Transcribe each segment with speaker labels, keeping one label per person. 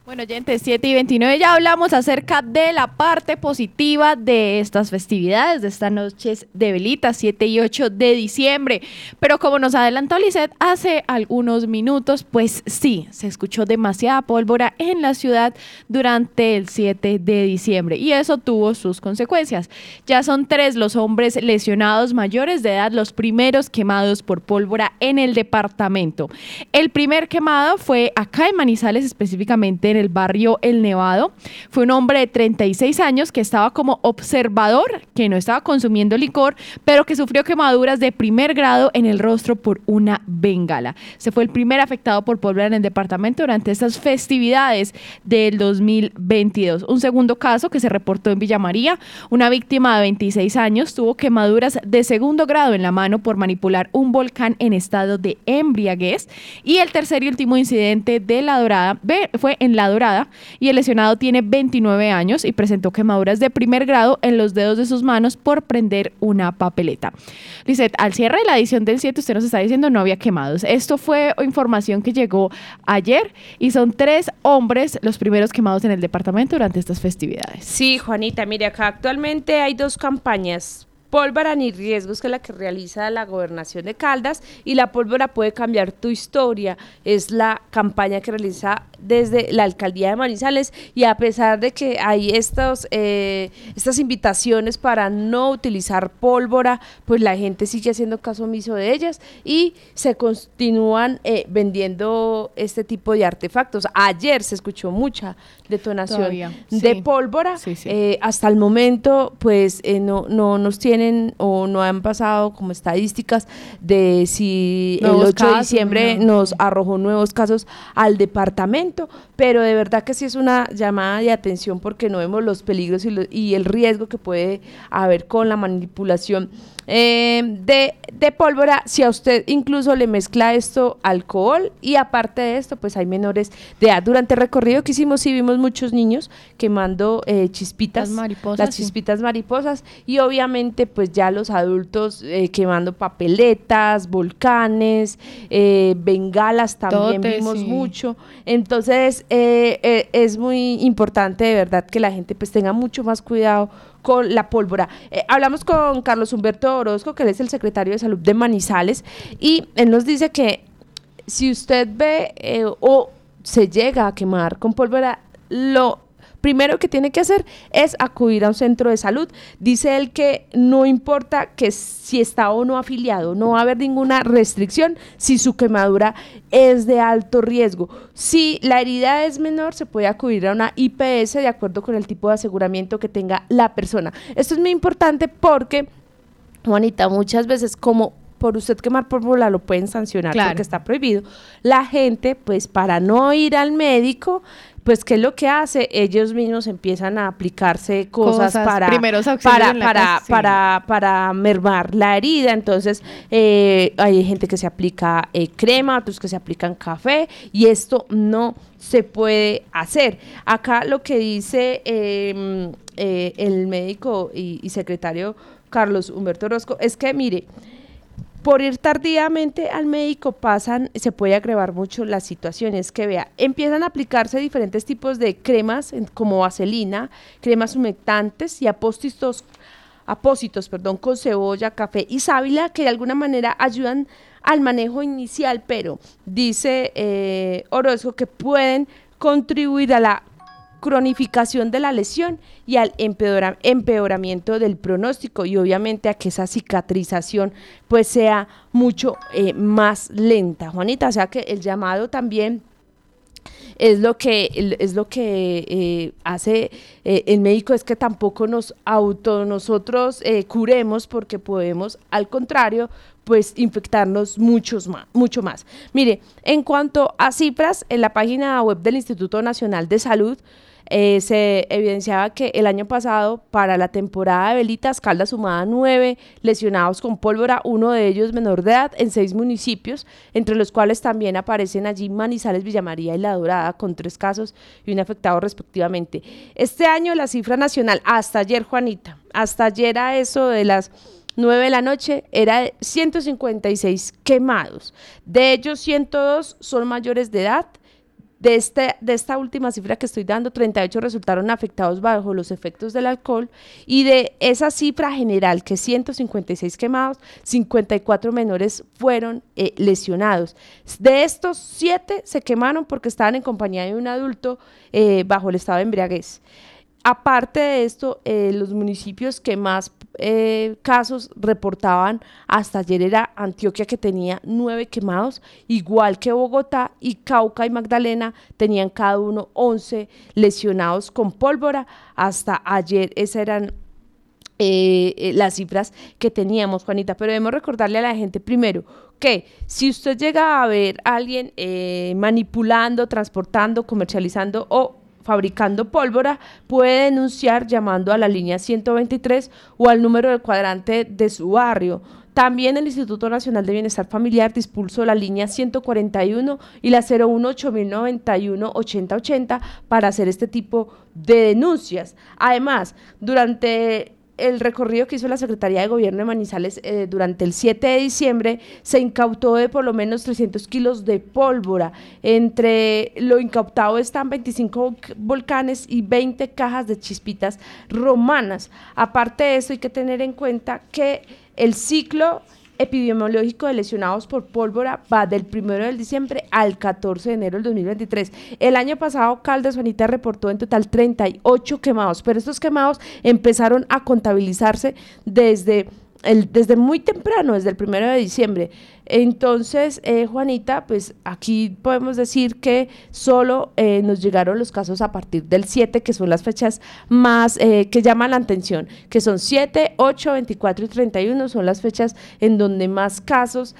Speaker 1: Bueno, oyentes, 7:29, ya hablamos acerca de la parte positiva de estas festividades, de estas noches de velitas, 7 y 8 de diciembre. Pero como nos adelantó Lisette hace algunos minutos, pues sí, se escuchó demasiada pólvora en la ciudad durante el 7 de diciembre y eso tuvo sus consecuencias. Ya son 3 los hombres lesionados mayores de edad, los primeros quemados por pólvora en el departamento. El primer quemado fue acá en Manizales, específicamente en el barrio El Nevado. Fue un hombre de 36 años que estaba como observador, que no estaba consumiendo licor, pero que sufrió quemaduras de primer grado en el rostro por una bengala. Se fue el primer afectado por pólvora en el departamento durante estas festividades del 2022. Un segundo caso que se reportó en Villa María, una víctima de 26 años tuvo quemaduras de segundo grado en la mano por manipular un volcán en estado de embriaguez. Y el tercer y último incidente de La Dorada fue en La Dorada y el lesionado tiene 29 años y presentó quemaduras de primer grado en los dedos de sus manos por prender una papeleta. Lisette, al cierre de la edición del 7, usted nos está diciendo no había quemados. Esto fue información que llegó ayer y son 3 hombres los primeros quemados en el departamento durante estas festividades.
Speaker 2: Sí, Juanita, mire, acá actualmente hay 2 campañas. Pólvora ni riesgos, que es la que realiza la Gobernación de Caldas, y la pólvora puede cambiar tu historia, es la campaña que realiza desde la Alcaldía de Manizales, y a pesar de que hay estas invitaciones para no utilizar pólvora, pues la gente sigue haciendo caso omiso de ellas y se continúan vendiendo este tipo de artefactos. Ayer se escuchó mucha detonación de pólvora. Sí. Hasta el momento pues no nos tienen o no han pasado como estadísticas de si nuevos el 8 de diciembre nos arrojó nuevos casos al departamento, pero de verdad que sí es una llamada de atención porque no vemos los peligros y el riesgo que puede haber con la manipulación de pólvora, si a usted incluso le mezcla esto alcohol, y aparte de esto pues hay menores de edad. Durante el recorrido que hicimos sí vimos muchos niños quemando chispitas, las chispitas mariposas, y obviamente pues ya los adultos quemando papeletas, volcanes, bengalas también vimos mucho. Entonces es muy importante de verdad que la gente pues tenga mucho más cuidado con la pólvora. Hablamos con Carlos Humberto Orozco, que él es el secretario de Salud de Manizales, y él nos dice que si usted ve o se llega a quemar con pólvora, lo primero que tiene que hacer es acudir a un centro de salud. Dice él que no importa que si está o no afiliado, no va a haber ninguna restricción si su quemadura es de alto riesgo. Si la herida es menor, se puede acudir a una IPS de acuerdo con el tipo de aseguramiento que tenga la persona. Esto es muy importante porque, Juanita, muchas veces como por usted quemar pólvora lo pueden sancionar porque está prohibido, la gente pues para no ir al médico, pues ¿qué es lo que hace? Ellos mismos empiezan a aplicarse cosas para mermar la herida. Entonces hay gente que se aplica crema, otros que se aplican café, y esto no se puede hacer. Acá lo que dice el médico y secretario Carlos Humberto Orozco es que, mire, por ir tardíamente al médico se puede agravar mucho las situaciones, que vea, empiezan a aplicarse diferentes tipos de cremas como vaselina, cremas humectantes y apósitos con cebolla, café y sábila, que de alguna manera ayudan al manejo inicial, pero dice Orozco que pueden contribuir a la cronificación de la lesión y al empeoramiento del pronóstico, y obviamente a que esa cicatrización pues sea mucho más lenta, Juanita. O sea que el llamado también es lo que hace el médico, es que tampoco nosotros curemos, porque podemos al contrario pues infectarnos mucho más. Mire, en cuanto a cifras, en la página web del Instituto Nacional de Salud se evidenciaba que el año pasado, para la temporada de velitas, Caldas sumaba 9 lesionados con pólvora, uno de ellos menor de edad, en 6 municipios, entre los cuales también aparecen allí Manizales, Villa María y La Dorada, con 3 casos y un afectado respectivamente. Este año la cifra nacional, hasta ayer, Juanita, hasta ayer a eso de las 9 de la noche, era de 156 quemados. De ellos, 102 son mayores de edad, De esta última cifra que estoy dando, 38 resultaron afectados bajo los efectos del alcohol, y de esa cifra general, que 156 quemados, 54 menores fueron lesionados. De estos, 7 se quemaron porque estaban en compañía de un adulto bajo el estado de embriaguez. Aparte de esto, los municipios que más casos reportaban hasta ayer era Antioquia, que tenía 9 quemados, igual que Bogotá, y Cauca y Magdalena tenían cada uno 11 lesionados con pólvora. Hasta ayer esas eran las cifras que teníamos, Juanita, pero debemos recordarle a la gente primero que si usted llega a ver a alguien manipulando, transportando, comercializando o fabricando pólvora, puede denunciar llamando a la línea 123 o al número del cuadrante de su barrio. También el Instituto Nacional de Bienestar Familiar dispuso la línea 141 y la 018-091-8080 para hacer este tipo de denuncias. Además, durante el recorrido que hizo la Secretaría de Gobierno de Manizales durante el 7 de diciembre, se incautó de por lo menos 300 kilos de pólvora. Entre lo incautado están 25 volcanes y 20 cajas de chispitas romanas. Aparte de eso, hay que tener en cuenta que el ciclo epidemiológico de lesionados por pólvora va del 1 de diciembre al 14 de enero del 2023. El año pasado, Caldas, Juanita, reportó en total 38 quemados, pero estos quemados empezaron a contabilizarse desde muy temprano, desde el 1 de diciembre. Entonces, Juanita, pues aquí podemos decir que solo nos llegaron los casos a partir del 7, que son las fechas más que llaman la atención, que son 7, 8, 24 y 31, son las fechas en donde más casos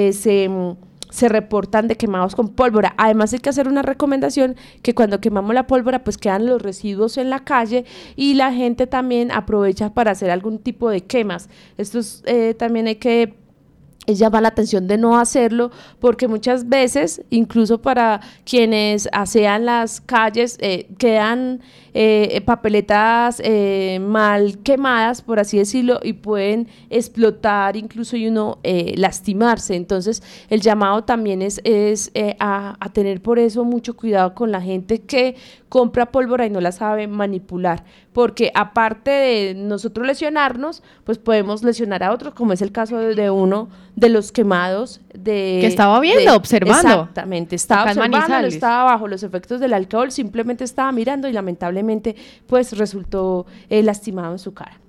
Speaker 2: se reportan de quemados con pólvora. Además, hay que hacer una recomendación, que cuando quemamos la pólvora pues quedan los residuos en la calle y la gente también aprovecha para hacer algún tipo de quemas. Esto también hay que llama la atención de no hacerlo, porque muchas veces, incluso para quienes asean las calles, quedan papeletas mal quemadas, por así decirlo, y pueden explotar incluso y uno lastimarse. Entonces, el llamado también es a tener por eso mucho cuidado con la gente que compra pólvora y no la sabe manipular, porque aparte de nosotros lesionarnos, pues podemos lesionar a otros, como es el caso de uno de los quemados
Speaker 1: que estaba viendo, observando.
Speaker 2: Exactamente, estaba observando, estaba bajo los efectos del alcohol, simplemente estaba mirando y lamentablemente pues resultó lastimado en su cara.